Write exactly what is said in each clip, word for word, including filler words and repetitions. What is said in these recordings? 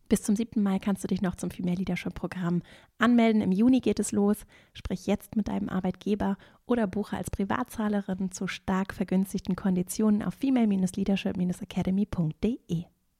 Bis zum siebten Mai kannst du dich noch zum Female Leadership Programm anmelden. Im Juni geht es los. Sprich jetzt mit deinem Arbeitgeber oder buche als Privatzahlerin zu stark vergünstigten Konditionen auf female leadership academy punkt de.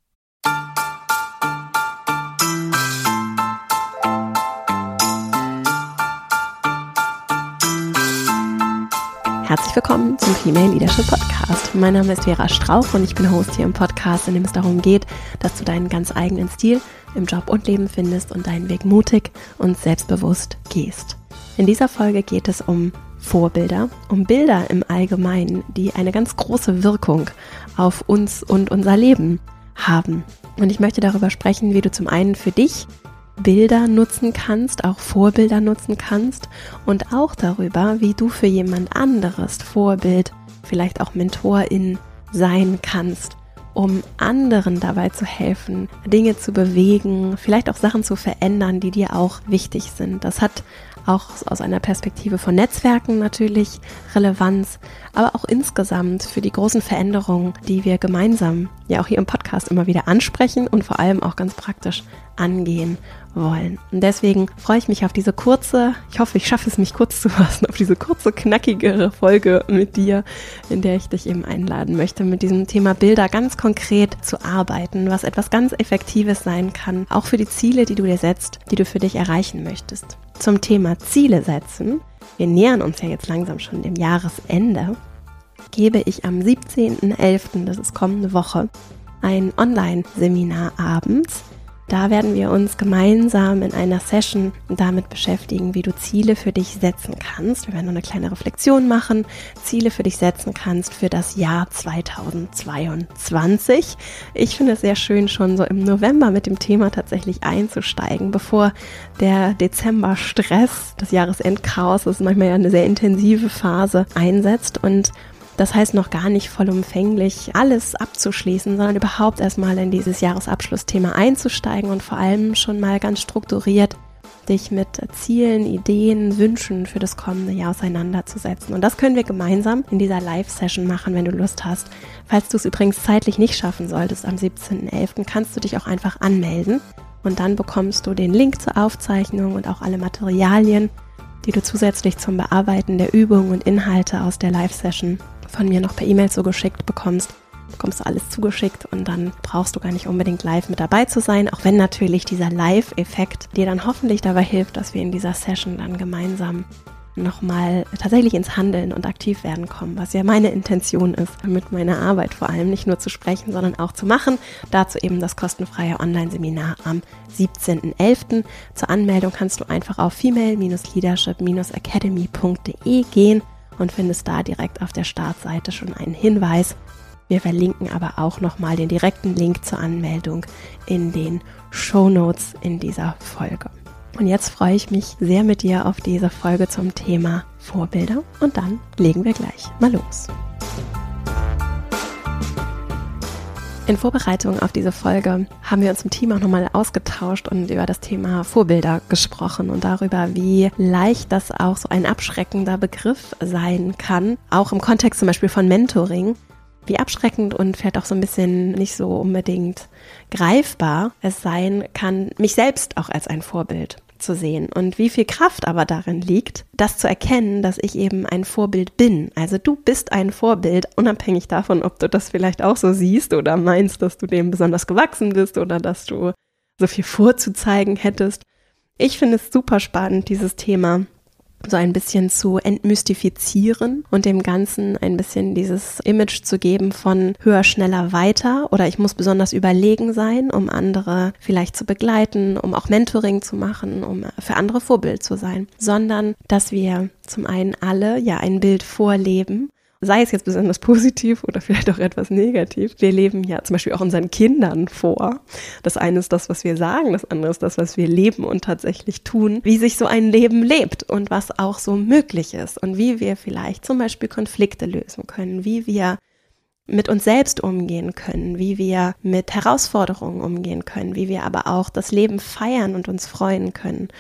Herzlich willkommen zum Female Leadership Podcast. Mein Name ist Vera Strauch und ich bin Host hier im Podcast, in dem es darum geht, dass du deinen ganz eigenen Stil im Job und Leben findest und deinen Weg mutig und selbstbewusst gehst. In dieser Folge geht es um Vorbilder, um Bilder im Allgemeinen, die eine ganz große Wirkung auf uns und unser Leben haben. Und ich möchte darüber sprechen, wie du zum einen für dich Bilder nutzen kannst, auch Vorbilder nutzen kannst und auch darüber, wie du für jemand anderes Vorbild, vielleicht auch Mentorin sein kannst, um anderen dabei zu helfen, Dinge zu bewegen, vielleicht auch Sachen zu verändern, die dir auch wichtig sind. Das hat auch aus einer Perspektive von Netzwerken natürlich Relevanz, aber auch insgesamt für die großen Veränderungen, die wir gemeinsam ja auch hier im Podcast immer wieder ansprechen und vor allem auch ganz praktisch angehen wollen. Und deswegen freue ich mich auf diese kurze, ich hoffe, ich schaffe es, mich kurz zu fassen, auf diese kurze, knackigere Folge mit dir, in der ich dich eben einladen möchte, mit diesem Thema Bilder ganz konkret zu arbeiten, was etwas ganz Effektives sein kann, auch für die Ziele, die du dir setzt, die du für dich erreichen möchtest. Zum Thema Ziele setzen, wir nähern uns ja jetzt langsam schon dem Jahresende, gebe ich am siebzehnten elften, das ist kommende Woche, ein Online-Seminar abends. Da werden wir uns gemeinsam in einer Session damit beschäftigen, wie du Ziele für dich setzen kannst. Wir werden noch eine kleine Reflexion machen, Ziele für dich setzen kannst für das Jahr zweitausendzweiundzwanzig. Ich finde es sehr schön, schon so im November mit dem Thema tatsächlich einzusteigen, bevor der Dezember-Stress, das Jahresendchaos, das ist manchmal ja eine sehr intensive Phase, einsetzt. Und das heißt noch gar nicht vollumfänglich alles abzuschließen, sondern überhaupt erstmal in dieses Jahresabschlussthema einzusteigen und vor allem schon mal ganz strukturiert dich mit Zielen, Ideen, Wünschen für das kommende Jahr auseinanderzusetzen. Und das können wir gemeinsam in dieser Live-Session machen, wenn du Lust hast. Falls du es übrigens zeitlich nicht schaffen solltest, am siebzehnten elften kannst du dich auch einfach anmelden und dann bekommst du den Link zur Aufzeichnung und auch alle Materialien, die du zusätzlich zum Bearbeiten der Übungen und Inhalte aus der Live-Session von mir noch per E-Mail zugeschickt bekommst, bekommst du alles zugeschickt und dann brauchst du gar nicht unbedingt live mit dabei zu sein, auch wenn natürlich dieser Live-Effekt dir dann hoffentlich dabei hilft, dass wir in dieser Session dann gemeinsam nochmal tatsächlich ins Handeln und aktiv werden kommen, was ja meine Intention ist, mit meiner Arbeit vor allem nicht nur zu sprechen, sondern auch zu machen. Dazu eben das kostenfreie Online-Seminar am siebzehnten elften. Zur Anmeldung kannst du einfach auf female leadership academy punkt de gehen und findest da direkt auf der Startseite schon einen Hinweis. Wir verlinken aber auch nochmal den direkten Link zur Anmeldung in den Shownotes in dieser Folge. Und jetzt freue ich mich sehr mit dir auf diese Folge zum Thema Vorbilder und dann legen wir gleich mal los. In Vorbereitung auf diese Folge haben wir uns im Team auch nochmal ausgetauscht und über das Thema Vorbilder gesprochen und darüber, wie leicht das auch so ein abschreckender Begriff sein kann, auch im Kontext zum Beispiel von Mentoring, wie abschreckend und vielleicht auch so ein bisschen nicht so unbedingt greifbar es sein kann, mich selbst auch als ein Vorbild zu sehen und wie viel Kraft aber darin liegt, das zu erkennen, dass ich eben ein Vorbild bin. Also du bist ein Vorbild, unabhängig davon, ob du das vielleicht auch so siehst oder meinst, dass du dem besonders gewachsen bist oder dass du so viel vorzuzeigen hättest. Ich finde es super spannend, dieses Thema so ein bisschen zu entmystifizieren und dem Ganzen ein bisschen dieses Image zu geben von höher, schneller, weiter oder ich muss besonders überlegen sein, um andere vielleicht zu begleiten, um auch Mentoring zu machen, um für andere Vorbild zu sein, sondern dass wir zum einen alle ja ein Bild vorleben, sei es jetzt besonders positiv oder vielleicht auch etwas negativ. Wir leben ja zum Beispiel auch unseren Kindern vor. Das eine ist das, was wir sagen, das andere ist das, was wir leben und tatsächlich tun, wie sich so ein Leben lebt und was auch so möglich ist und wie wir vielleicht zum Beispiel Konflikte lösen können, wie wir mit uns selbst umgehen können, wie wir mit Herausforderungen umgehen können, wie wir aber auch das Leben feiern und uns freuen können.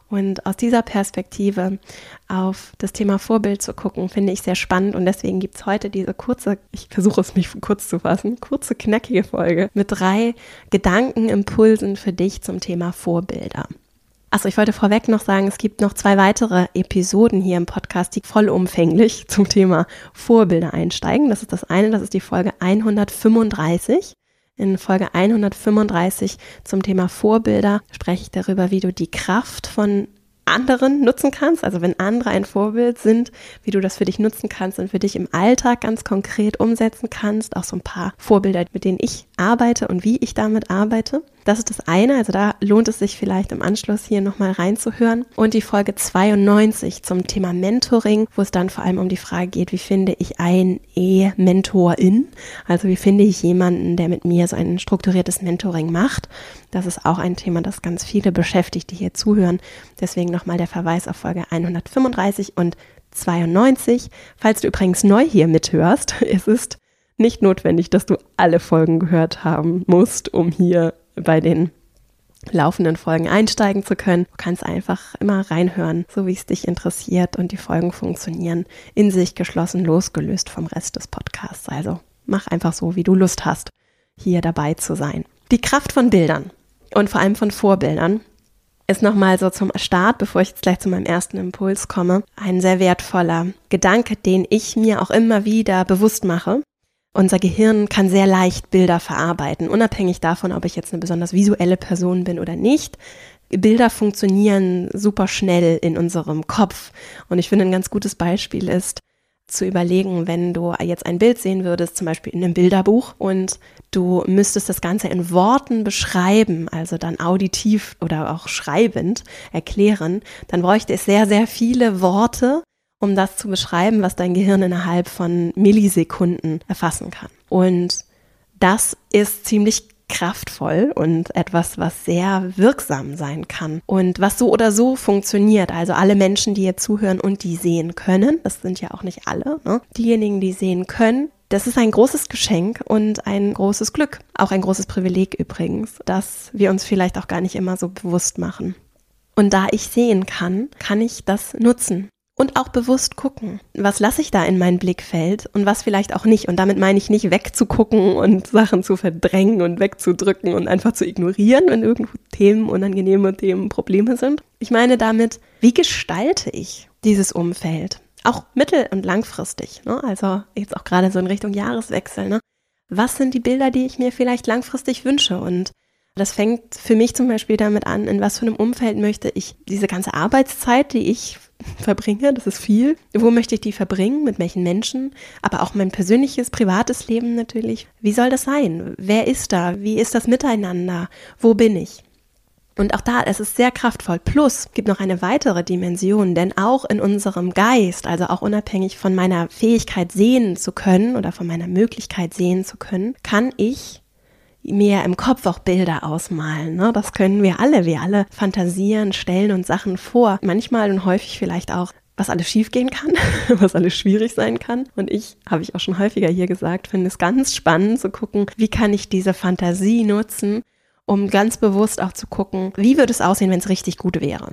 Und aus dieser Perspektive auf das Thema Vorbild zu gucken, finde ich sehr spannend. Und deswegen gibt es heute diese kurze, ich versuche es mich kurz zu fassen, kurze, knackige Folge mit drei Gedankenimpulsen für dich zum Thema Vorbilder. Achso, ich wollte vorweg noch sagen, es gibt noch zwei weitere Episoden hier im Podcast, die vollumfänglich zum Thema Vorbilder einsteigen. Das ist das eine, das ist die Folge hundertfünfunddreißig. In Folge hundertfünfunddreißig zum Thema Vorbilder spreche ich darüber, wie du die Kraft von anderen nutzen kannst, also wenn andere ein Vorbild sind, wie du das für dich nutzen kannst und für dich im Alltag ganz konkret umsetzen kannst. Auch so ein paar Vorbilder, mit denen ich arbeite und wie ich damit arbeite. Das ist das eine, also da lohnt es sich vielleicht im Anschluss hier nochmal reinzuhören. Und die Folge zweiundneunzig zum Thema Mentoring, wo es dann vor allem um die Frage geht, wie finde ich ein E-Mentorin? Also wie finde ich jemanden, der mit mir so ein strukturiertes Mentoring macht? Das ist auch ein Thema, das ganz viele beschäftigt, die hier zuhören. Deswegen nochmal der Verweis auf Folge hundertfünfunddreißig und zweiundneunzig. Falls du übrigens neu hier mithörst, es ist nicht notwendig, dass du alle Folgen gehört haben musst, um hier bei den laufenden Folgen einsteigen zu können. Du kannst einfach immer reinhören, so wie es dich interessiert, und die Folgen funktionieren in sich geschlossen, losgelöst vom Rest des Podcasts. Also mach einfach so, wie du Lust hast, hier dabei zu sein. Die Kraft von Bildern und vor allem von Vorbildern ist nochmal so zum Start, bevor ich jetzt gleich zu meinem ersten Impuls komme, ein sehr wertvoller Gedanke, den ich mir auch immer wieder bewusst mache. Unser Gehirn kann sehr leicht Bilder verarbeiten, unabhängig davon, ob ich jetzt eine besonders visuelle Person bin oder nicht. Bilder funktionieren super schnell in unserem Kopf. Und ich finde, ein ganz gutes Beispiel ist, zu überlegen, wenn du jetzt ein Bild sehen würdest, zum Beispiel in einem Bilderbuch, und du müsstest das Ganze in Worten beschreiben, also dann auditiv oder auch schreibend erklären, dann bräuchte es sehr, sehr viele Worte, um das zu beschreiben, was dein Gehirn innerhalb von Millisekunden erfassen kann. Und das ist ziemlich kraftvoll und etwas, was sehr wirksam sein kann und was so oder so funktioniert. Also alle Menschen, die hier zuhören und die sehen können, das sind ja auch nicht alle, ne? Diejenigen, die sehen können, das ist ein großes Geschenk und ein großes Glück, auch ein großes Privileg übrigens, das wir uns vielleicht auch gar nicht immer so bewusst machen. Und da ich sehen kann, kann ich das nutzen. Und auch bewusst gucken, was lasse ich da in mein Blickfeld und was vielleicht auch nicht. Und damit meine ich nicht wegzugucken und Sachen zu verdrängen und wegzudrücken und einfach zu ignorieren, wenn irgendwo Themen, unangenehme Themen, Probleme sind. Ich meine damit, wie gestalte ich dieses Umfeld? Auch mittel- und langfristig, ne? Also jetzt auch gerade so in Richtung Jahreswechsel. Ne? Was sind die Bilder, die ich mir vielleicht langfristig wünsche? Und das fängt für mich zum Beispiel damit an, in was für einem Umfeld möchte ich diese ganze Arbeitszeit, die ich verbringe, das ist viel. Wo möchte ich die verbringen? Mit welchen Menschen? Aber auch mein persönliches, privates Leben natürlich. Wie soll das sein? Wer ist da? Wie ist das Miteinander? Wo bin ich? Und auch da, es ist sehr kraftvoll. Plus, gibt noch eine weitere Dimension, denn auch in unserem Geist, also auch unabhängig von meiner Fähigkeit sehen zu können oder von meiner Möglichkeit sehen zu können, kann ich mir im Kopf auch Bilder ausmalen. Ne? Das können wir alle. Wir alle fantasieren, stellen uns Sachen vor. Manchmal und häufig vielleicht auch, was alles schief gehen kann, was alles schwierig sein kann. Und ich, habe ich auch schon häufiger hier gesagt, finde es ganz spannend zu gucken, wie kann ich diese Fantasie nutzen, um ganz bewusst auch zu gucken, wie würde es aussehen, wenn es richtig gut wäre.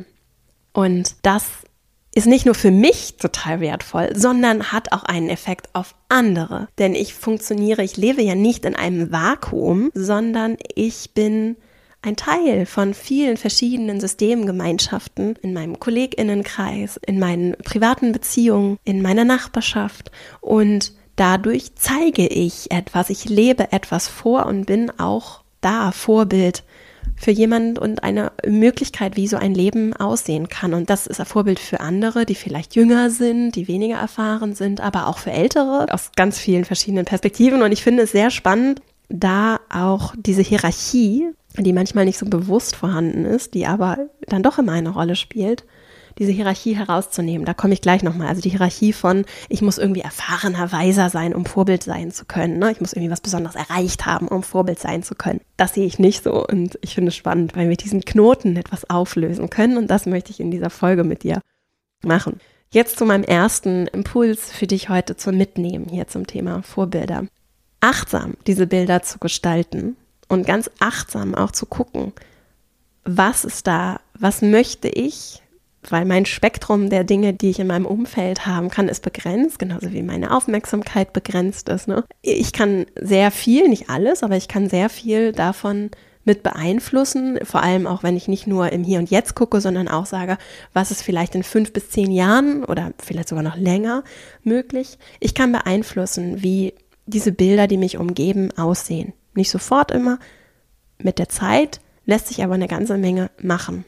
Und das ist nicht nur für mich total wertvoll, sondern hat auch einen Effekt auf andere. Denn ich funktioniere, ich lebe ja nicht in einem Vakuum, sondern ich bin ein Teil von vielen verschiedenen Systemgemeinschaften in meinem KollegInnenkreis, in meinen privaten Beziehungen, in meiner Nachbarschaft. Und dadurch zeige ich etwas, ich lebe etwas vor und bin auch da Vorbild für jemanden und eine Möglichkeit, wie so ein Leben aussehen kann. Und das ist ein Vorbild für andere, die vielleicht jünger sind, die weniger erfahren sind, aber auch für Ältere aus ganz vielen verschiedenen Perspektiven. Und ich finde es sehr spannend, da auch diese Hierarchie, die manchmal nicht so bewusst vorhanden ist, die aber dann doch immer eine Rolle spielt, diese Hierarchie herauszunehmen. Da komme ich gleich nochmal. Also die Hierarchie von, ich muss irgendwie erfahrener, weiser sein, um Vorbild sein zu können. Ne? Ich muss irgendwie was Besonderes erreicht haben, um Vorbild sein zu können. Das sehe ich nicht so und ich finde es spannend, weil wir diesen Knoten etwas auflösen können und das möchte ich in dieser Folge mit dir machen. Jetzt zu meinem ersten Impuls für dich heute zum Mitnehmen hier zum Thema Vorbilder. Achtsam diese Bilder zu gestalten und ganz achtsam auch zu gucken, was ist da, was möchte ich, weil mein Spektrum der Dinge, die ich in meinem Umfeld haben kann, ist begrenzt, genauso wie meine Aufmerksamkeit begrenzt ist. Ne? Ich kann sehr viel, nicht alles, aber ich kann sehr viel davon mit beeinflussen, vor allem auch, wenn ich nicht nur im Hier und Jetzt gucke, sondern auch sage, was ist vielleicht in fünf bis zehn Jahren oder vielleicht sogar noch länger möglich. Ich kann beeinflussen, wie diese Bilder, die mich umgeben, aussehen. Nicht sofort immer, mit der Zeit lässt sich aber eine ganze Menge machen.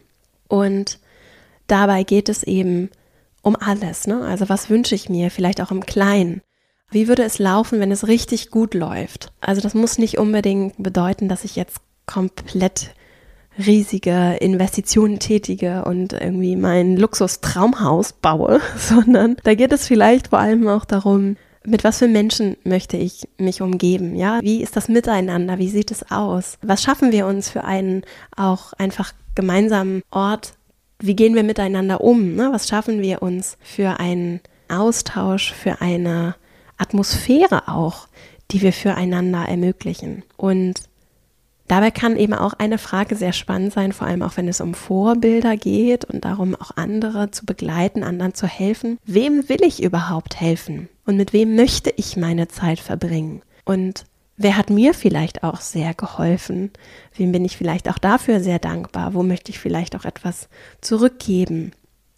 Und dabei geht es eben um alles, ne? Also was wünsche ich mir, vielleicht auch im Kleinen? Wie würde es laufen, wenn es richtig gut läuft? Also das muss nicht unbedingt bedeuten, dass ich jetzt komplett riesige Investitionen tätige und irgendwie mein Luxus-Traumhaus baue, sondern da geht es vielleicht vor allem auch darum, mit was für Menschen möchte ich mich umgeben, ja? Wie ist das Miteinander? Wie sieht es aus? Was schaffen wir uns für einen auch einfach gemeinsamen Ort? Wie gehen wir miteinander um? Ne? Was schaffen wir uns für einen Austausch, für eine Atmosphäre auch, die wir füreinander ermöglichen? Und dabei kann eben auch eine Frage sehr spannend sein, vor allem auch wenn es um Vorbilder geht und darum, auch andere zu begleiten, anderen zu helfen. Wem will ich überhaupt helfen? Und mit wem möchte ich meine Zeit verbringen? Und wer hat mir vielleicht auch sehr geholfen? Wem bin ich vielleicht auch dafür sehr dankbar? Wo möchte ich vielleicht auch etwas zurückgeben?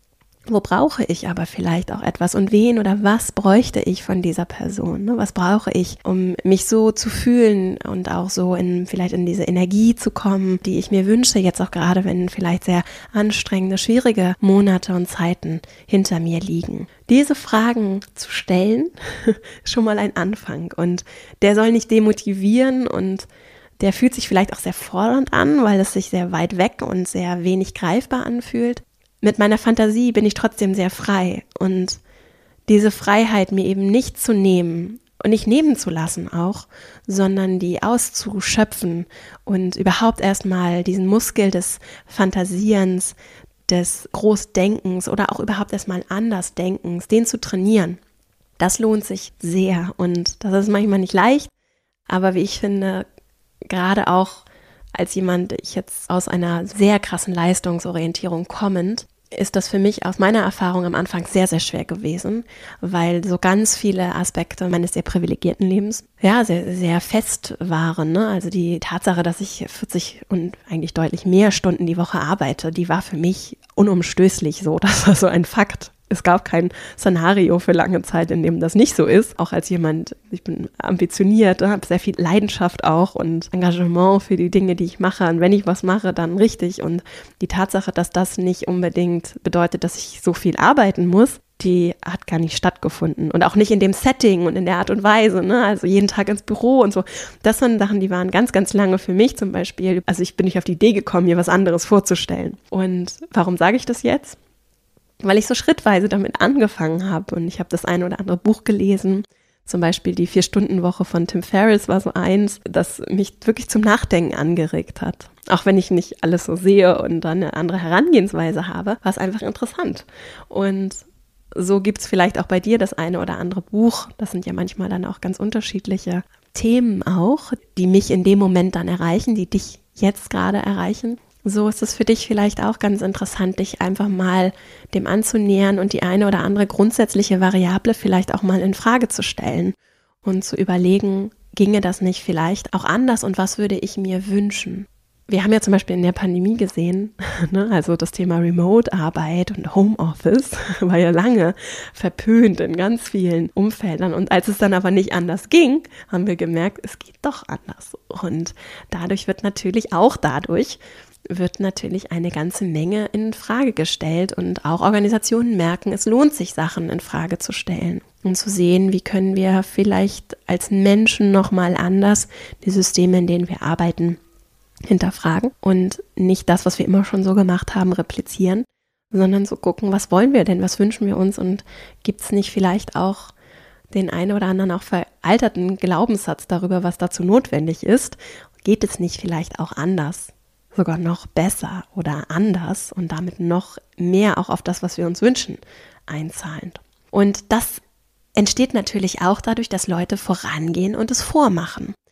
Wo brauche ich aber vielleicht auch etwas und wen oder was bräuchte ich von dieser Person? Ne? Was brauche ich, um mich so zu fühlen und auch so in vielleicht in diese Energie zu kommen, die ich mir wünsche, jetzt auch gerade, wenn vielleicht sehr anstrengende, schwierige Monate und Zeiten hinter mir liegen. Diese Fragen zu stellen, ist schon mal ein Anfang und der soll nicht demotivieren und der fühlt sich vielleicht auch sehr fordernd an, weil es sich sehr weit weg und sehr wenig greifbar anfühlt. Mit meiner Fantasie bin ich trotzdem sehr frei und diese Freiheit mir eben nicht zu nehmen und nicht nehmen zu lassen auch, sondern die auszuschöpfen und überhaupt erstmal diesen Muskel des Fantasierens, des Großdenkens oder auch überhaupt erstmal Andersdenkens, den zu trainieren. Das lohnt sich sehr und das ist manchmal nicht leicht, aber wie ich finde, gerade auch als jemand, ich jetzt aus einer sehr krassen Leistungsorientierung kommend, ist das für mich aus meiner Erfahrung am Anfang sehr, sehr schwer gewesen, weil so ganz viele Aspekte meines sehr privilegierten Lebens, ja, sehr, sehr fest waren, ne? Also die Tatsache, dass ich vierzig und eigentlich deutlich mehr Stunden die Woche arbeite, die war für mich unumstößlich so. Das war so ein Fakt. Es gab kein Szenario für lange Zeit, in dem das nicht so ist. Auch als jemand, ich bin ambitioniert, habe sehr viel Leidenschaft auch und Engagement für die Dinge, die ich mache. Und wenn ich was mache, dann richtig. Und die Tatsache, dass das nicht unbedingt bedeutet, dass ich so viel arbeiten muss, die hat gar nicht stattgefunden. Und auch nicht in dem Setting und in der Art und Weise, ne? Also jeden Tag ins Büro und so. Das waren Sachen, die waren ganz, ganz lange für mich zum Beispiel. Also ich bin nicht auf die Idee gekommen, mir was anderes vorzustellen. Und warum sage ich das jetzt? Weil ich so schrittweise damit angefangen habe und ich habe das eine oder andere Buch gelesen, zum Beispiel die Vier-Stunden-Woche von Tim Ferriss war so eins, das mich wirklich zum Nachdenken angeregt hat. Auch wenn ich nicht alles so sehe und dann eine andere Herangehensweise habe, war es einfach interessant. Und so gibt es vielleicht auch bei dir das eine oder andere Buch, das sind ja manchmal dann auch ganz unterschiedliche Themen auch, die mich in dem Moment dann erreichen, die dich jetzt gerade erreichen. So ist es für dich vielleicht auch ganz interessant, dich einfach mal dem anzunähern und die eine oder andere grundsätzliche Variable vielleicht auch mal in Frage zu stellen und zu überlegen, ginge das nicht vielleicht auch anders und was würde ich mir wünschen? Wir haben ja zum Beispiel in der Pandemie gesehen, ne, also das Thema Remote-Arbeit und Homeoffice war ja lange verpönt in ganz vielen Umfeldern. Und als es dann aber nicht anders ging, haben wir gemerkt, es geht doch anders. Und dadurch wird natürlich auch dadurch wird natürlich eine ganze Menge in Frage gestellt und auch Organisationen merken, es lohnt sich, Sachen in Frage zu stellen und zu sehen, wie können wir vielleicht als Menschen nochmal anders die Systeme, in denen wir arbeiten, hinterfragen und nicht das, was wir immer schon so gemacht haben, replizieren, sondern so gucken, was wollen wir denn, was wünschen wir uns und gibt es nicht vielleicht auch den einen oder anderen auch veralterten Glaubenssatz darüber, was dazu notwendig ist, geht es nicht vielleicht auch anders? Sogar noch besser oder anders und damit noch mehr auch auf das, was wir uns wünschen, einzahlend. Und das entsteht natürlich auch dadurch, dass Leute vorangehen und es vormachen.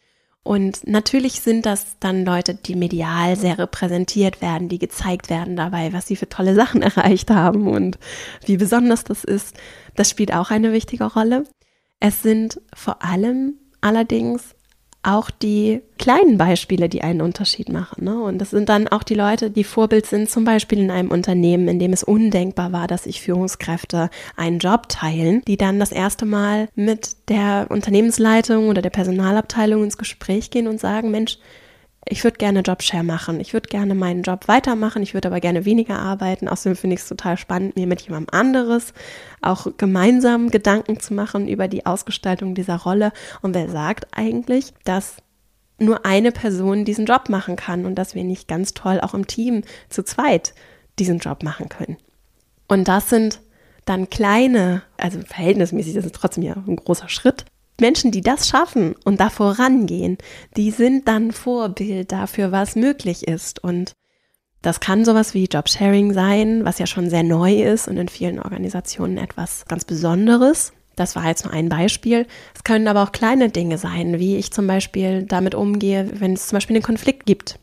Und natürlich sind das dann Leute, die medial sehr repräsentiert werden, die gezeigt werden dabei, was sie für tolle Sachen erreicht haben und wie besonders das ist. Das spielt auch eine wichtige Rolle. Es sind vor allem allerdings auch die kleinen Beispiele, die einen Unterschied machen, ne? Und das sind dann auch die Leute, die Vorbild sind, zum Beispiel in einem Unternehmen, in dem es undenkbar war, dass sich Führungskräfte einen Job teilen, die dann das erste Mal mit der Unternehmensleitung oder der Personalabteilung ins Gespräch gehen und sagen, Mensch, ich würde gerne Jobshare machen, ich würde gerne meinen Job weitermachen, ich würde aber gerne weniger arbeiten. Außerdem finde ich es total spannend, mir mit jemandem anderes auch gemeinsam Gedanken zu machen über die Ausgestaltung dieser Rolle. Und wer sagt eigentlich, dass nur eine Person diesen Job machen kann und dass wir nicht ganz toll auch im Team zu zweit diesen Job machen können? Und das sind dann kleine, also verhältnismäßig, das ist trotzdem ja ein großer Schritt. Menschen, die das schaffen und da vorangehen, die sind dann Vorbild dafür, was möglich ist. Und das kann sowas wie Jobsharing sein, was ja schon sehr neu ist und in vielen Organisationen etwas ganz Besonderes. Das war jetzt nur ein Beispiel. Es können aber auch kleine Dinge sein, wie ich zum Beispiel damit umgehe, wenn es zum Beispiel einen Konflikt gibt.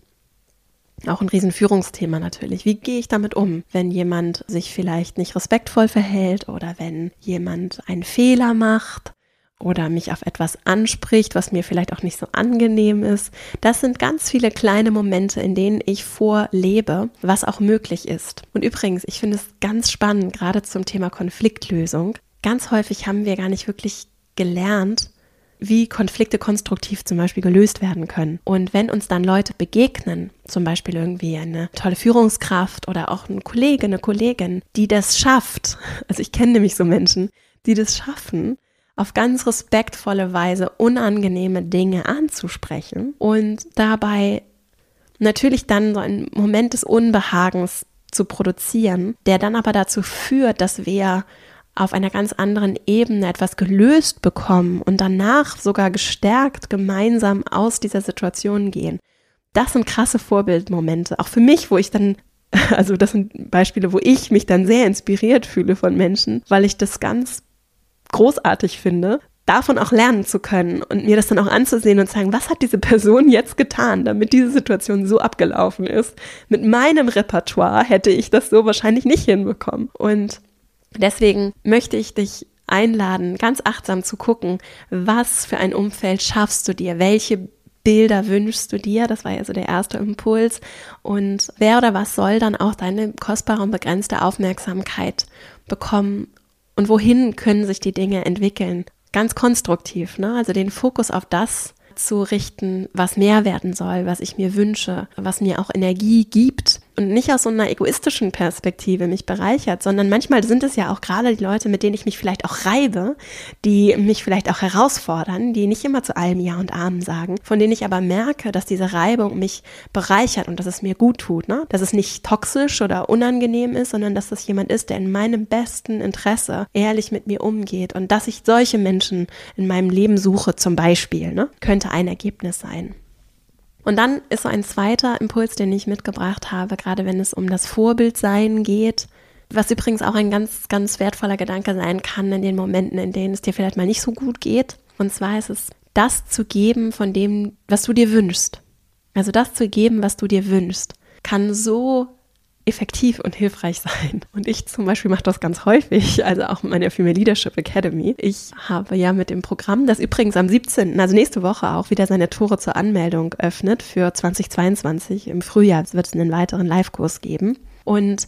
Auch ein Riesenführungsthema natürlich. Wie gehe ich damit um, wenn jemand sich vielleicht nicht respektvoll verhält oder wenn jemand einen Fehler macht oder mich auf etwas anspricht, was mir vielleicht auch nicht so angenehm ist. Das sind ganz viele kleine Momente, in denen ich vorlebe, was auch möglich ist. Und übrigens, ich finde es ganz spannend, gerade zum Thema Konfliktlösung. Ganz häufig haben wir gar nicht wirklich gelernt, wie Konflikte konstruktiv zum Beispiel gelöst werden können. Und wenn uns dann Leute begegnen, zum Beispiel irgendwie eine tolle Führungskraft oder auch ein Kollege, eine Kollegin, die das schafft, also ich kenne nämlich so Menschen, die das schaffen, auf ganz respektvolle Weise unangenehme Dinge anzusprechen und dabei natürlich dann so einen Moment des Unbehagens zu produzieren, der dann aber dazu führt, dass wir auf einer ganz anderen Ebene etwas gelöst bekommen und danach sogar gestärkt gemeinsam aus dieser Situation gehen. Das sind krasse Vorbildmomente, auch für mich, wo ich dann, also das sind Beispiele, wo ich mich dann sehr inspiriert fühle von Menschen, weil ich das ganz großartig finde, davon auch lernen zu können und mir das dann auch anzusehen und zu sagen, was hat diese Person jetzt getan, damit diese Situation so abgelaufen ist. Mit meinem Repertoire hätte ich das so wahrscheinlich nicht hinbekommen. Und deswegen möchte ich dich einladen, ganz achtsam zu gucken, was für ein Umfeld schaffst du dir, welche Bilder wünschst du dir, das war ja so der erste Impuls, und wer oder was soll dann auch deine kostbare und begrenzte Aufmerksamkeit bekommen und wohin können sich die Dinge entwickeln? Ganz konstruktiv, ne? Also den Fokus auf das zu richten, was mehr werden soll, was ich mir wünsche, was mir auch Energie gibt und nicht aus so einer egoistischen Perspektive mich bereichert, sondern manchmal sind es ja auch gerade die Leute, mit denen ich mich vielleicht auch reibe, die mich vielleicht auch herausfordern, die nicht immer zu allem Ja und Amen sagen, von denen ich aber merke, dass diese Reibung mich bereichert und dass es mir gut tut, ne? Dass es nicht toxisch oder unangenehm ist, sondern dass das jemand ist, der in meinem besten Interesse ehrlich mit mir umgeht und dass ich solche Menschen in meinem Leben suche, zum Beispiel, ne? Könnte ein Ergebnis sein. Und dann ist so ein zweiter Impuls, den ich mitgebracht habe, gerade wenn es um das Vorbildsein geht, was übrigens auch ein ganz, ganz wertvoller Gedanke sein kann in den Momenten, in denen es dir vielleicht mal nicht so gut geht. Und zwar ist es, das zu geben von dem, was du dir wünschst. Also das zu geben, was du dir wünschst, kann so effektiv und hilfreich sein. Und ich zum Beispiel mache das ganz häufig, also auch in meiner Female Leadership Academy. Ich habe ja mit dem Programm, das übrigens am siebzehnten, also nächste Woche auch wieder seine Tore zur Anmeldung öffnet für zweitausendzweiundzwanzig. Im Frühjahr wird es einen weiteren Live-Kurs geben. Und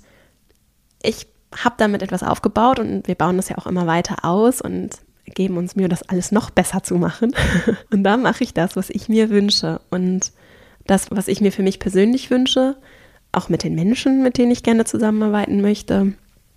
ich habe damit etwas aufgebaut und wir bauen das ja auch immer weiter aus und geben uns Mühe, das alles noch besser zu machen. Und da mache ich das, was ich mir wünsche. Und das, was ich mir für mich persönlich wünsche, auch mit den Menschen, mit denen ich gerne zusammenarbeiten möchte,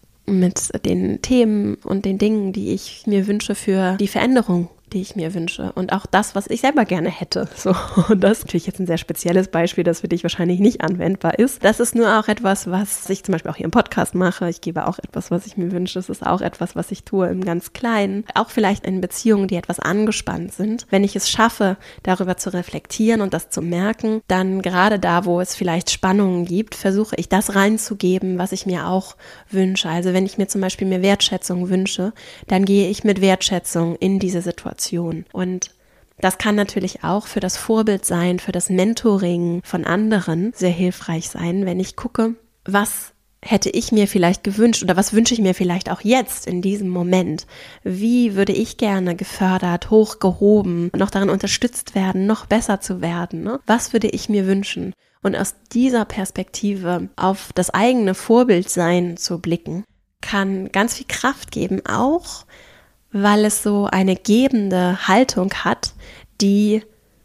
mit den Themen und den Dingen, die ich mir wünsche für die Veränderung, die ich mir wünsche und auch das, was ich selber gerne hätte. So, und das ist natürlich jetzt ein sehr spezielles Beispiel, das für dich wahrscheinlich nicht anwendbar ist. Das ist nur auch etwas, was ich zum Beispiel auch hier im Podcast mache. Ich gebe auch etwas, was ich mir wünsche. Das ist auch etwas, was ich tue im ganz Kleinen. Auch vielleicht in Beziehungen, die etwas angespannt sind. Wenn ich es schaffe, darüber zu reflektieren und das zu merken, dann gerade da, wo es vielleicht Spannungen gibt, versuche ich das reinzugeben, was ich mir auch wünsche. Also wenn ich mir zum Beispiel mehr Wertschätzung wünsche, dann gehe ich mit Wertschätzung in diese Situation. Und Das kann natürlich auch für das Vorbildsein, für das Mentoring von anderen sehr hilfreich sein, wenn ich gucke, was hätte ich mir vielleicht gewünscht oder was wünsche ich mir vielleicht auch jetzt in diesem Moment? Wie würde ich gerne gefördert, hochgehoben, noch darin unterstützt werden, noch besser zu werden? Ne? Was würde ich mir wünschen? Und aus dieser Perspektive auf das eigene Vorbildsein zu blicken, kann ganz viel Kraft geben, auch weil es so eine gebende Haltung hat, die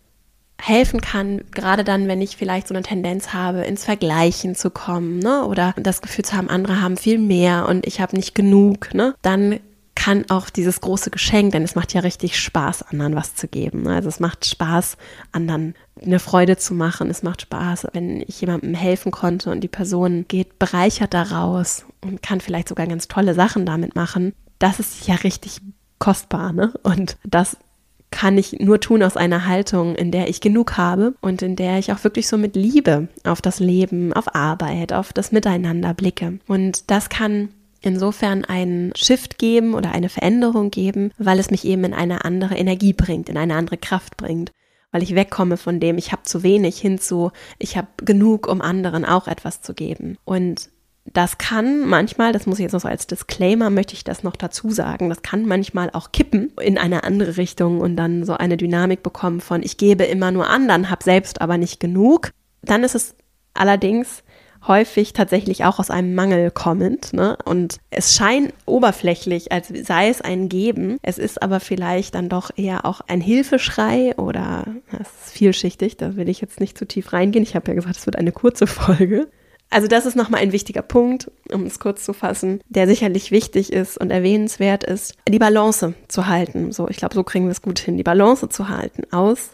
helfen kann, gerade dann, wenn ich vielleicht so eine Tendenz habe, ins Vergleichen zu kommen, ne? Oder das Gefühl zu haben, andere haben viel mehr und ich habe nicht genug, ne? Dann kann auch dieses große Geschenk, denn es macht ja richtig Spaß, anderen was zu geben. Ne? Also es macht Spaß, anderen eine Freude zu machen. Es macht Spaß, wenn ich jemandem helfen konnte und die Person geht bereichert daraus und kann vielleicht sogar ganz tolle Sachen damit machen. Das ist ja richtig kostbar, ne? Und das kann ich nur tun aus einer Haltung, in der ich genug habe und in der ich auch wirklich so mit Liebe auf das Leben, auf Arbeit, auf das Miteinander blicke. Und das kann insofern einen Shift geben oder eine Veränderung geben, weil es mich eben in eine andere Energie bringt, in eine andere Kraft bringt, weil ich wegkomme von dem, ich habe zu wenig, hin zu, ich habe genug, um anderen auch etwas zu geben. Und das kann manchmal, das muss ich jetzt noch so als Disclaimer, möchte ich das noch dazu sagen, das kann manchmal auch kippen in eine andere Richtung und dann so eine Dynamik bekommen von, ich gebe immer nur anderen, habe selbst aber nicht genug. Dann ist es allerdings häufig tatsächlich auch aus einem Mangel kommend, ne? Und es scheint oberflächlich, als sei es ein Geben, es ist aber vielleicht dann doch eher auch ein Hilfeschrei oder, das ist vielschichtig, da will ich jetzt nicht zu tief reingehen, ich habe ja gesagt, es wird eine kurze Folge. Also das ist nochmal ein wichtiger Punkt, um es kurz zu fassen, der sicherlich wichtig ist und erwähnenswert ist, die Balance zu halten. So, ich glaube, so kriegen wir es gut hin, die Balance zu halten aus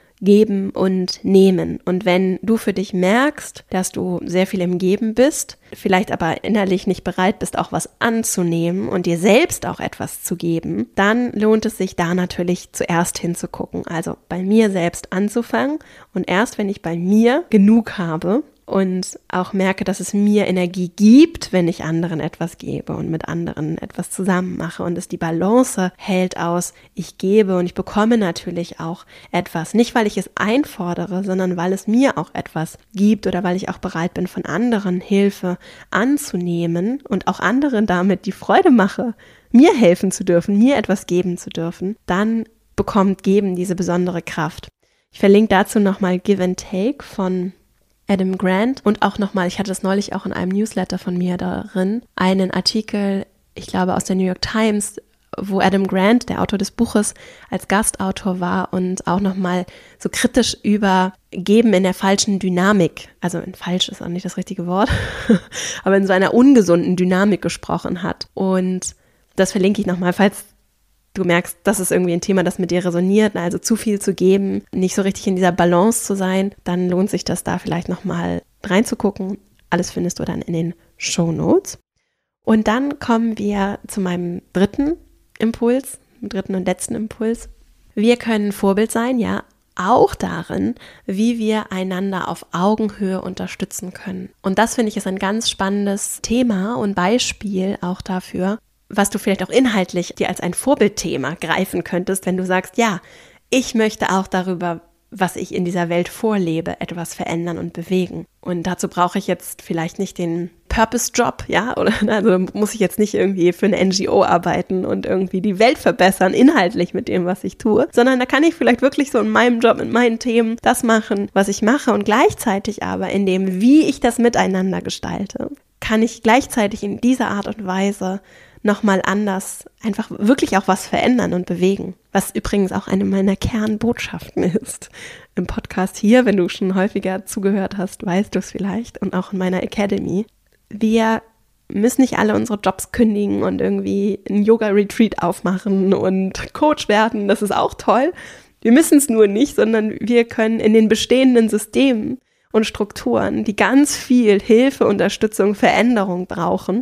Geben und Nehmen. Und wenn du für dich merkst, dass du sehr viel im Geben bist, vielleicht aber innerlich nicht bereit bist, auch was anzunehmen und dir selbst auch etwas zu geben, dann lohnt es sich da natürlich zuerst hinzugucken. Also bei mir selbst anzufangen und erst wenn ich bei mir genug habe, und auch merke, dass es mir Energie gibt, wenn ich anderen etwas gebe und mit anderen etwas zusammen mache und es die Balance hält aus, ich gebe und ich bekomme natürlich auch etwas. Nicht, weil ich es einfordere, sondern weil es mir auch etwas gibt oder weil ich auch bereit bin, von anderen Hilfe anzunehmen und auch anderen damit die Freude mache, mir helfen zu dürfen, mir etwas geben zu dürfen. Dann bekommt Geben diese besondere Kraft. Ich verlinke dazu nochmal Give and Take von Adam Grant und auch nochmal, ich hatte es neulich auch in einem Newsletter von mir darin, einen Artikel, ich glaube aus der New York Times, wo Adam Grant, der Autor des Buches, als Gastautor war und auch nochmal so kritisch über Geben in der falschen Dynamik, also in falsch ist auch nicht das richtige Wort, aber in so einer ungesunden Dynamik gesprochen hat. Und das verlinke ich nochmal, falls du merkst, das ist irgendwie ein Thema, das mit dir resoniert, also zu viel zu geben, nicht so richtig in dieser Balance zu sein, dann lohnt sich das da vielleicht nochmal reinzugucken. Alles findest du dann in den Shownotes. Und dann kommen wir zu meinem dritten Impuls, dritten und letzten Impuls. Wir können Vorbild sein, ja, auch darin, wie wir einander auf Augenhöhe unterstützen können. Und das finde ich ist ein ganz spannendes Thema und Beispiel auch dafür, was du vielleicht auch inhaltlich dir als ein Vorbildthema greifen könntest, wenn du sagst, ja, ich möchte auch darüber, was ich in dieser Welt vorlebe, etwas verändern und bewegen. Und dazu brauche ich jetzt vielleicht nicht den Purpose-Job, ja, oder also muss ich jetzt nicht irgendwie für eine N G O arbeiten und irgendwie die Welt verbessern, inhaltlich mit dem, was ich tue, sondern da kann ich vielleicht wirklich so in meinem Job, mit meinen Themen das machen, was ich mache und gleichzeitig aber in dem, wie ich das miteinander gestalte, kann ich gleichzeitig in dieser Art und Weise nochmal anders einfach wirklich auch was verändern und bewegen. Was übrigens auch eine meiner Kernbotschaften ist im Podcast hier, wenn du schon häufiger zugehört hast, weißt du es vielleicht, und auch in meiner Academy. Wir müssen nicht alle unsere Jobs kündigen und irgendwie einen Yoga-Retreat aufmachen und Coach werden, das ist auch toll. Wir müssen es nur nicht, sondern wir können in den bestehenden Systemen und Strukturen, die ganz viel Hilfe, Unterstützung, Veränderung brauchen.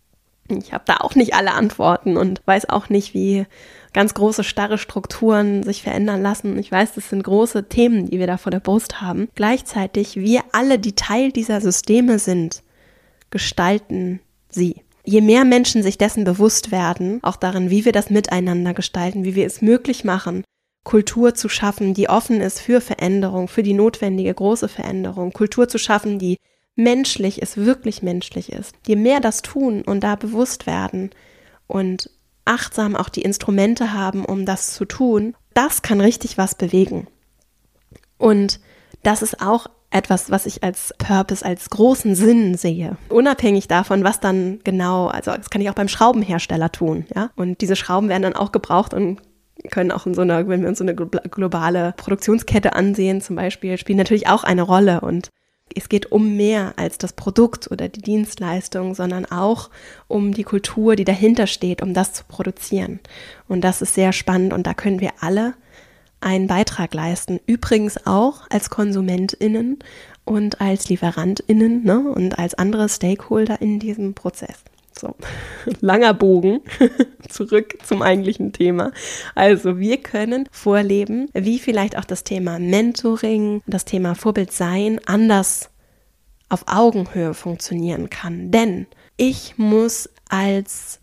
Ich habe da auch nicht alle Antworten und weiß auch nicht, wie ganz große, starre Strukturen sich verändern lassen. Ich weiß, das sind große Themen, die wir da vor der Brust haben. Gleichzeitig, wir alle, die Teil dieser Systeme sind, gestalten sie. Je mehr Menschen sich dessen bewusst werden, auch darin, wie wir das miteinander gestalten, wie wir es möglich machen, Kultur zu schaffen, die offen ist für Veränderung, für die notwendige große Veränderung, Kultur zu schaffen, die menschlich ist, wirklich menschlich ist. Je mehr das tun und da bewusst werden und achtsam auch die Instrumente haben, um das zu tun, das kann richtig was bewegen. Und das ist auch etwas, was ich als Purpose, als großen Sinn sehe. Unabhängig davon, was dann genau, also das kann ich auch beim Schraubenhersteller tun, ja. Und diese Schrauben werden dann auch gebraucht und können auch in so einer, wenn wir uns so eine globale Produktionskette ansehen zum Beispiel, spielen natürlich auch eine Rolle. Und es geht um mehr als das Produkt oder die Dienstleistung, sondern auch um die Kultur, die dahinter steht, um das zu produzieren. Und das ist sehr spannend und da können wir alle einen Beitrag leisten. Übrigens auch als KonsumentInnen und als LieferantInnen, ne, und als andere Stakeholder in diesem Prozess. So, langer Bogen, zurück zum eigentlichen Thema. Also wir können vorleben, wie vielleicht auch das Thema Mentoring, das Thema Vorbildsein anders auf Augenhöhe funktionieren kann. Denn ich muss als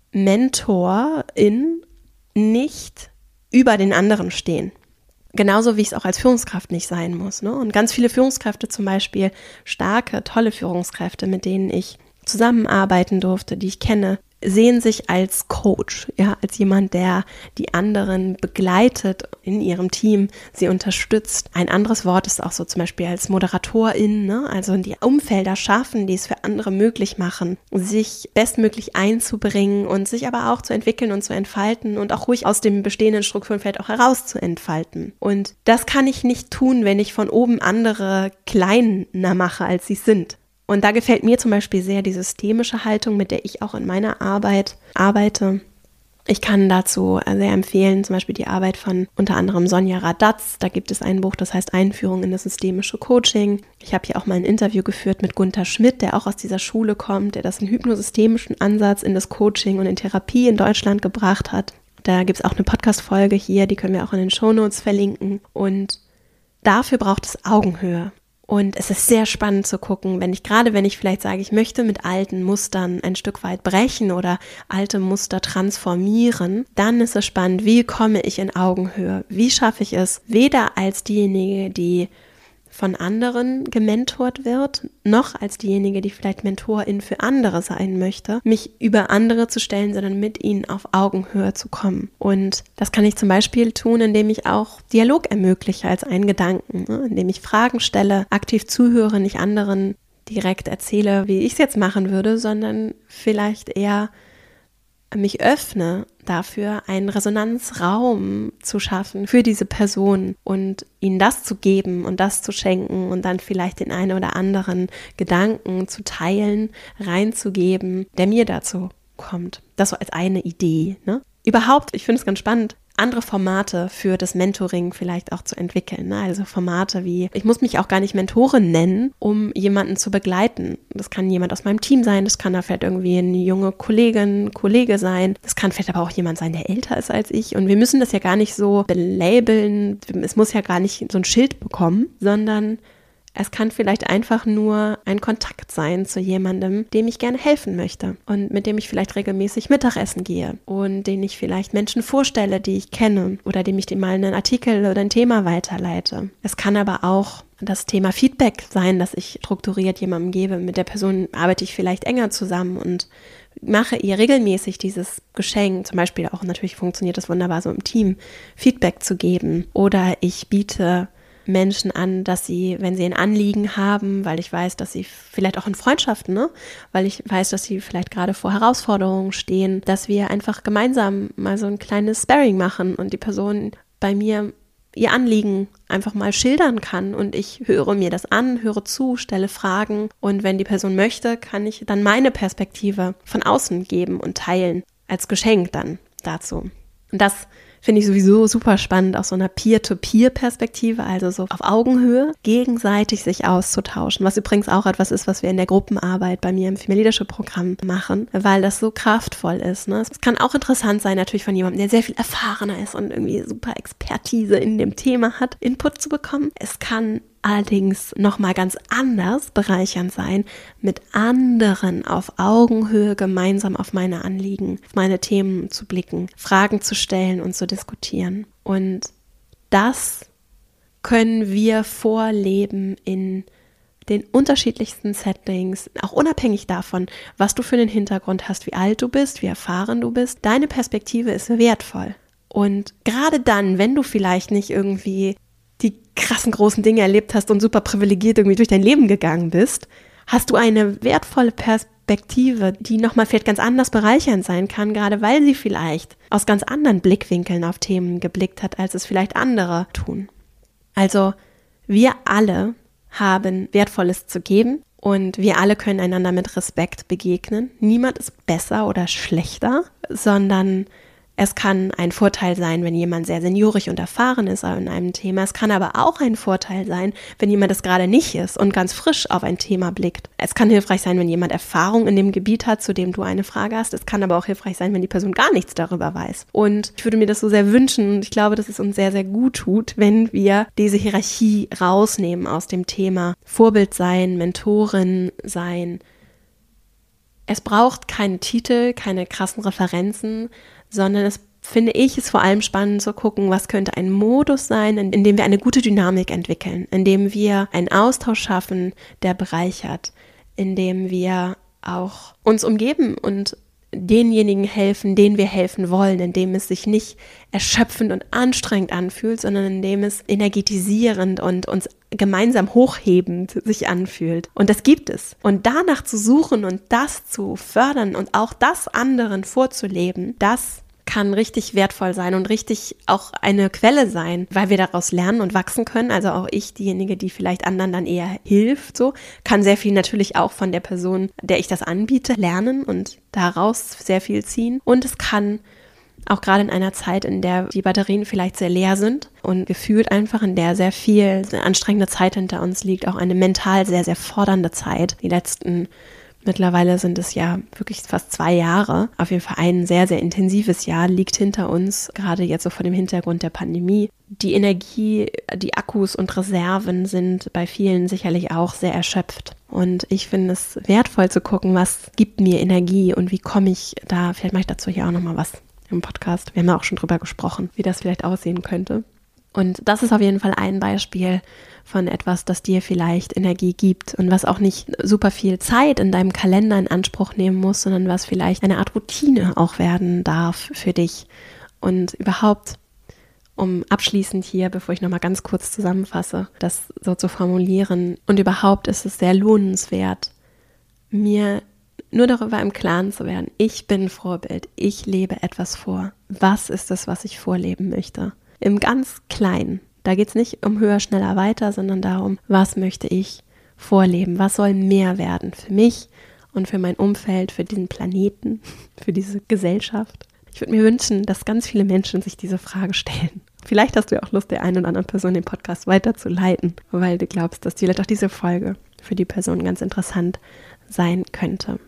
Mentorin nicht über den anderen stehen. Genauso wie ich es auch als Führungskraft nicht sein muss. Ne? Und ganz viele Führungskräfte zum Beispiel, starke, tolle Führungskräfte, mit denen ich zusammenarbeiten durfte, die ich kenne, sehen sich als Coach, ja, als jemand, der die anderen begleitet in ihrem Team, sie unterstützt. Ein anderes Wort ist auch so zum Beispiel als Moderatorin, ne? Also die Umfelder schaffen, die es für andere möglich machen, sich bestmöglich einzubringen und sich aber auch zu entwickeln und zu entfalten und auch ruhig aus dem bestehenden Strukturenfeld auch heraus zu entfalten. Und das kann ich nicht tun, wenn ich von oben andere kleiner mache, als sie sind. Und da gefällt mir zum Beispiel sehr die systemische Haltung, mit der ich auch in meiner Arbeit arbeite. Ich kann dazu sehr empfehlen, zum Beispiel die Arbeit von unter anderem Sonja Radatz. Da gibt es ein Buch, das heißt Einführung in das systemische Coaching. Ich habe hier auch mal ein Interview geführt mit Gunther Schmidt, der auch aus dieser Schule kommt, der das einen hypnosystemischen Ansatz in das Coaching und in Therapie in Deutschland gebracht hat. Da gibt es auch eine Podcast-Folge hier, die können wir auch in den Shownotes verlinken. Und dafür braucht es Augenhöhe. Und es ist sehr spannend zu gucken, wenn ich gerade, wenn ich vielleicht sage, ich möchte mit alten Mustern ein Stück weit brechen oder alte Muster transformieren, dann ist es spannend, wie komme ich in Augenhöhe? Wie schaffe ich es, weder als diejenige, die von anderen gementort wird, noch als diejenige, die vielleicht Mentorin für andere sein möchte, mich über andere zu stellen, sondern mit ihnen auf Augenhöhe zu kommen. Und das kann ich zum Beispiel tun, indem ich auch Dialog ermögliche als einen Gedanken, ne? Indem ich Fragen stelle, aktiv zuhöre, nicht anderen direkt erzähle, wie ich es jetzt machen würde, sondern vielleicht eher mich öffne dafür, einen Resonanzraum zu schaffen für diese Person und ihnen das zu geben und das zu schenken und dann vielleicht den einen oder anderen Gedanken zu teilen, reinzugeben, der mir dazu kommt. Das so als eine Idee, ne? Überhaupt, ich finde es ganz spannend, andere Formate für das Mentoring vielleicht auch zu entwickeln. Ne? Also Formate wie, ich muss mich auch gar nicht Mentorin nennen, um jemanden zu begleiten. Das kann jemand aus meinem Team sein, das kann da vielleicht irgendwie eine junge Kollegin, Kollege sein. Das kann vielleicht aber auch jemand sein, der älter ist als ich. Und wir müssen das ja gar nicht so belabeln, es muss ja gar nicht so ein Schild bekommen, sondern es kann vielleicht einfach nur ein Kontakt sein zu jemandem, dem ich gerne helfen möchte und mit dem ich vielleicht regelmäßig Mittagessen gehe und den ich vielleicht Menschen vorstelle, die ich kenne oder dem ich mal einen Artikel oder ein Thema weiterleite. Es kann aber auch das Thema Feedback sein, das ich strukturiert jemandem gebe. Mit der Person arbeite ich vielleicht enger zusammen und mache ihr regelmäßig dieses Geschenk. Zum Beispiel auch natürlich funktioniert das wunderbar so im Team, Feedback zu geben. Oder ich biete Menschen an, dass sie, wenn sie ein Anliegen haben, weil ich weiß, dass sie vielleicht auch in Freundschaften, ne, weil ich weiß, dass sie vielleicht gerade vor Herausforderungen stehen, dass wir einfach gemeinsam mal so ein kleines Sparring machen und die Person bei mir ihr Anliegen einfach mal schildern kann und ich höre mir das an, höre zu, stelle Fragen und wenn die Person möchte, kann ich dann meine Perspektive von außen geben und teilen, als Geschenk dann dazu. Und das finde ich sowieso super spannend aus so einer Peer-to-Peer-Perspektive, also so auf Augenhöhe, gegenseitig sich auszutauschen, was übrigens auch etwas ist, was wir in der Gruppenarbeit bei mir im Female Leadership Programm machen, weil das so kraftvoll ist. Ne? Es kann auch interessant sein, natürlich von jemandem, der sehr viel erfahrener ist und irgendwie super Expertise in dem Thema hat, Input zu bekommen. Es kann allerdings nochmal ganz anders bereichernd sein, mit anderen auf Augenhöhe gemeinsam auf meine Anliegen, auf meine Themen zu blicken, Fragen zu stellen und zu diskutieren. Und das können wir vorleben in den unterschiedlichsten Settings, auch unabhängig davon, was du für einen Hintergrund hast, wie alt du bist, wie erfahren du bist. Deine Perspektive ist wertvoll. Und gerade dann, wenn du vielleicht nicht irgendwie die krassen großen Dinge erlebt hast und super privilegiert irgendwie durch dein Leben gegangen bist, hast du eine wertvolle Perspektive, die nochmal vielleicht ganz anders bereichernd sein kann, gerade weil sie vielleicht aus ganz anderen Blickwinkeln auf Themen geblickt hat, als es vielleicht andere tun. Also wir alle haben Wertvolles zu geben und wir alle können einander mit Respekt begegnen. Niemand ist besser oder schlechter, sondern es kann ein Vorteil sein, wenn jemand sehr seniorig und erfahren ist in einem Thema. Es kann aber auch ein Vorteil sein, wenn jemand es gerade nicht ist und ganz frisch auf ein Thema blickt. Es kann hilfreich sein, wenn jemand Erfahrung in dem Gebiet hat, zu dem du eine Frage hast. Es kann aber auch hilfreich sein, wenn die Person gar nichts darüber weiß. Und ich würde mir das so sehr wünschen und ich glaube, dass es uns sehr, sehr gut tut, wenn wir diese Hierarchie rausnehmen aus dem Thema Vorbild sein, Mentorin sein. Es braucht keine Titel, keine krassen Referenzen, sondern es, finde ich, ist vor allem spannend zu gucken, was könnte ein Modus sein, in, in dem wir eine gute Dynamik entwickeln, in dem wir einen Austausch schaffen, der bereichert, in dem wir auch uns umgeben und denjenigen helfen, denen wir helfen wollen, in dem es sich nicht erschöpfend und anstrengend anfühlt, sondern in dem es energetisierend und uns gemeinsam hochhebend sich anfühlt. Und das gibt es. Und danach zu suchen und das zu fördern und auch das anderen vorzuleben, das kann richtig wertvoll sein und richtig auch eine Quelle sein, weil wir daraus lernen und wachsen können. Also auch ich, diejenige, die vielleicht anderen dann eher hilft, so, kann sehr viel natürlich auch von der Person, der ich das anbiete, lernen und daraus sehr viel ziehen. Und es kann auch gerade in einer Zeit, in der die Batterien vielleicht sehr leer sind und gefühlt einfach, in der sehr viel, sehr anstrengende Zeit hinter uns liegt, auch eine mental sehr, sehr fordernde Zeit. Die letzten Mittlerweile sind es ja wirklich fast zwei Jahre. Auf jeden Fall ein sehr, sehr intensives Jahr liegt hinter uns, gerade jetzt so vor dem Hintergrund der Pandemie. Die Energie, die Akkus und Reserven sind bei vielen sicherlich auch sehr erschöpft. Und ich finde es wertvoll zu gucken, was gibt mir Energie und wie komme ich da, vielleicht mache ich dazu hier auch nochmal was im Podcast. Wir haben ja auch schon drüber gesprochen, wie das vielleicht aussehen könnte. Und das ist auf jeden Fall ein Beispiel von etwas, das dir vielleicht Energie gibt und was auch nicht super viel Zeit in deinem Kalender in Anspruch nehmen muss, sondern was vielleicht eine Art Routine auch werden darf für dich. Und überhaupt, um abschließend hier, bevor ich nochmal ganz kurz zusammenfasse, das so zu formulieren, und überhaupt ist es sehr lohnenswert, mir nur darüber im Klaren zu werden, ich bin Vorbild, ich lebe etwas vor. Was ist es, was ich vorleben möchte? Im ganz Kleinen. Da geht es nicht um höher, schneller, weiter, sondern darum, was möchte ich vorleben? Was soll mehr werden für mich und für mein Umfeld, für diesen Planeten, für diese Gesellschaft? Ich würde mir wünschen, dass ganz viele Menschen sich diese Frage stellen. Vielleicht hast du ja auch Lust, der einen oder anderen Person den Podcast weiterzuleiten, weil du glaubst, dass vielleicht auch diese Folge für die Person ganz interessant sein könnte.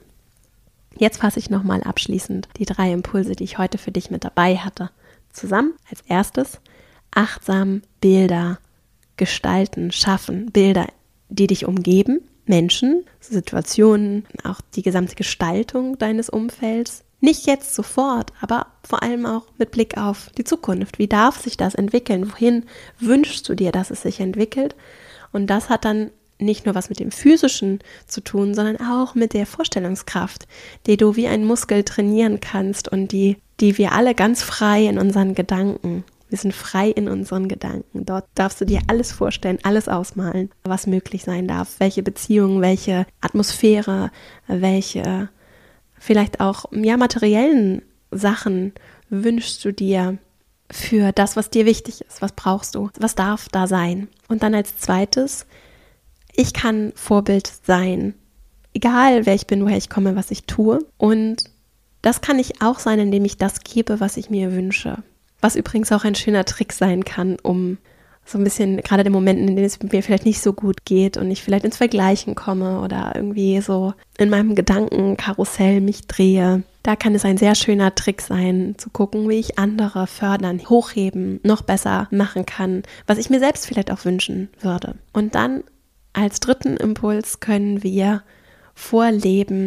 Jetzt fasse ich nochmal abschließend die drei Impulse, die ich heute für dich mit dabei hatte, zusammen. Als erstes, achtsam Bilder gestalten, schaffen, Bilder, die dich umgeben, Menschen, Situationen, auch die gesamte Gestaltung deines Umfelds. Nicht jetzt sofort, aber vor allem auch mit Blick auf die Zukunft. Wie darf sich das entwickeln? Wohin wünschst du dir, dass es sich entwickelt? Und das hat dann nicht nur was mit dem Physischen zu tun, sondern auch mit der Vorstellungskraft, die du wie ein Muskel trainieren kannst und die, die wir alle ganz frei in unseren Gedanken, wir sind frei in unseren Gedanken. Dort darfst du dir alles vorstellen, alles ausmalen, was möglich sein darf, welche Beziehungen, welche Atmosphäre, welche vielleicht auch ja, materiellen Sachen wünschst du dir für das, was dir wichtig ist, was brauchst du, was darf da sein. Und dann als zweites, ich kann Vorbild sein, egal wer ich bin, woher ich komme, was ich tue. Und das kann ich auch sein, indem ich das gebe, was ich mir wünsche. Was übrigens auch ein schöner Trick sein kann, um so ein bisschen, gerade in Momenten, in denen es mir vielleicht nicht so gut geht und ich vielleicht ins Vergleichen komme oder irgendwie so in meinem Gedankenkarussell mich drehe. Da kann es ein sehr schöner Trick sein, zu gucken, wie ich andere fördern, hochheben, noch besser machen kann, was ich mir selbst vielleicht auch wünschen würde. Und dann als dritten Impuls können wir vorleben,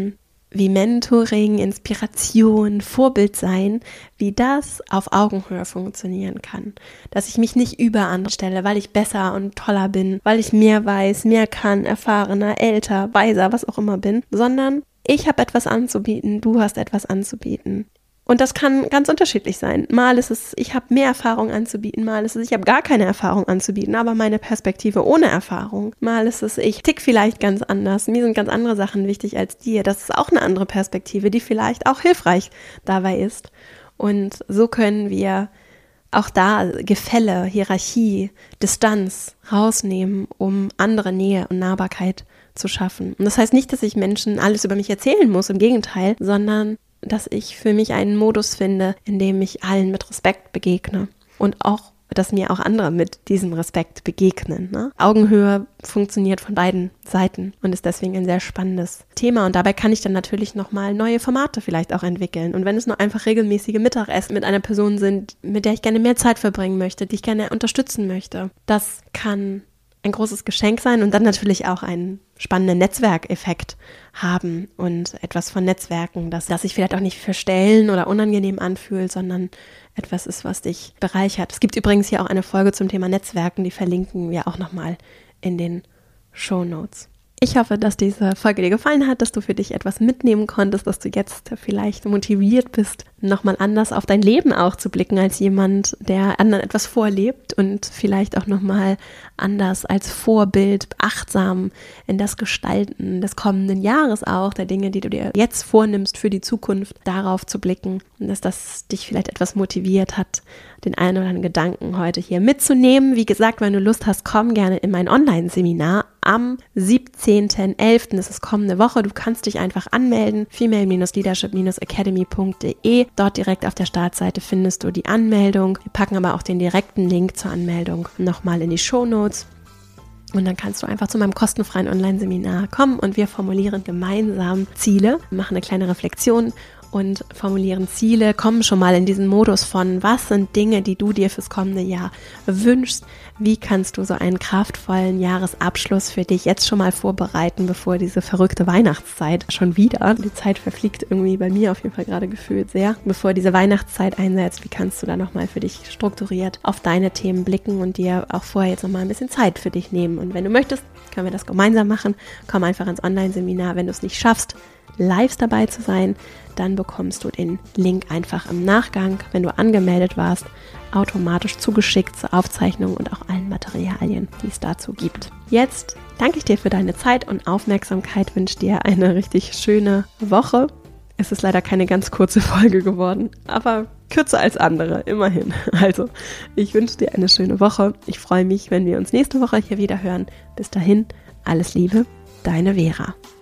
wie Mentoring, Inspiration, Vorbild sein, wie das auf Augenhöhe funktionieren kann. Dass ich mich nicht über andere stelle, weil ich besser und toller bin, weil ich mehr weiß, mehr kann, erfahrener, älter, weiser, was auch immer bin, sondern ich habe etwas anzubieten, du hast etwas anzubieten. Und das kann ganz unterschiedlich sein. Mal ist es, ich habe mehr Erfahrung anzubieten, mal ist es, ich habe gar keine Erfahrung anzubieten, aber meine Perspektive ohne Erfahrung. Mal ist es, ich tick vielleicht ganz anders, mir sind ganz andere Sachen wichtig als dir. Das ist auch eine andere Perspektive, die vielleicht auch hilfreich dabei ist. Und so können wir auch da Gefälle, Hierarchie, Distanz rausnehmen, um andere Nähe und Nahbarkeit zu schaffen. Und das heißt nicht, dass ich Menschen alles über mich erzählen muss, im Gegenteil, sondern dass ich für mich einen Modus finde, in dem ich allen mit Respekt begegne und auch, dass mir auch andere mit diesem Respekt begegnen. Ne? Augenhöhe funktioniert von beiden Seiten und ist deswegen ein sehr spannendes Thema und dabei kann ich dann natürlich nochmal neue Formate vielleicht auch entwickeln und wenn es nur einfach regelmäßige Mittagessen mit einer Person sind, mit der ich gerne mehr Zeit verbringen möchte, die ich gerne unterstützen möchte, das kann ein großes Geschenk sein und dann natürlich auch einen spannenden Netzwerkeffekt haben und etwas von Netzwerken, das, das sich vielleicht auch nicht verstellen oder unangenehm anfühlt, sondern etwas ist, was dich bereichert. Es gibt übrigens hier auch eine Folge zum Thema Netzwerken, die verlinken wir auch nochmal in den Shownotes. Ich hoffe, dass diese Folge dir gefallen hat, dass du für dich etwas mitnehmen konntest, dass du jetzt vielleicht motiviert bist, nochmal anders auf dein Leben auch zu blicken als jemand, der anderen etwas vorlebt und vielleicht auch nochmal anders als Vorbild achtsam in das Gestalten des kommenden Jahres auch, der Dinge, die du dir jetzt vornimmst für die Zukunft, darauf zu blicken und dass das dich vielleicht etwas motiviert hat, den einen oder anderen Gedanken heute hier mitzunehmen. Wie gesagt, wenn du Lust hast, komm gerne in mein Online-Seminar am siebzehnten elften Das ist kommende Woche. Du kannst dich einfach anmelden, female leadership academy punkt de. Dort direkt auf der Startseite findest du die Anmeldung. Wir packen aber auch den direkten Link zur Anmeldung nochmal in die Shownotes. Und dann kannst du einfach zu meinem kostenfreien Online-Seminar kommen und wir formulieren gemeinsam Ziele, machen eine kleine Reflexion und formulieren Ziele, kommen schon mal in diesen Modus von, was sind Dinge, die du dir fürs kommende Jahr wünschst, wie kannst du so einen kraftvollen Jahresabschluss für dich jetzt schon mal vorbereiten, bevor diese verrückte Weihnachtszeit schon wieder, die Zeit verfliegt irgendwie bei mir auf jeden Fall gerade gefühlt sehr, bevor diese Weihnachtszeit einsetzt, wie kannst du da nochmal für dich strukturiert auf deine Themen blicken und dir auch vorher jetzt nochmal ein bisschen Zeit für dich nehmen. Und wenn du möchtest, können wir das gemeinsam machen, komm einfach ins Online-Seminar, wenn du es nicht schaffst, live dabei zu sein, dann bekommst du den Link einfach im Nachgang, wenn du angemeldet warst, automatisch zugeschickt zur Aufzeichnung und auch allen Materialien, die es dazu gibt. Jetzt danke ich dir für deine Zeit und Aufmerksamkeit, wünsche dir eine richtig schöne Woche. Es ist leider keine ganz kurze Folge geworden, aber kürzer als andere, immerhin. Also, ich wünsche dir eine schöne Woche. Ich freue mich, wenn wir uns nächste Woche hier wieder hören. Bis dahin, alles Liebe, deine Vera.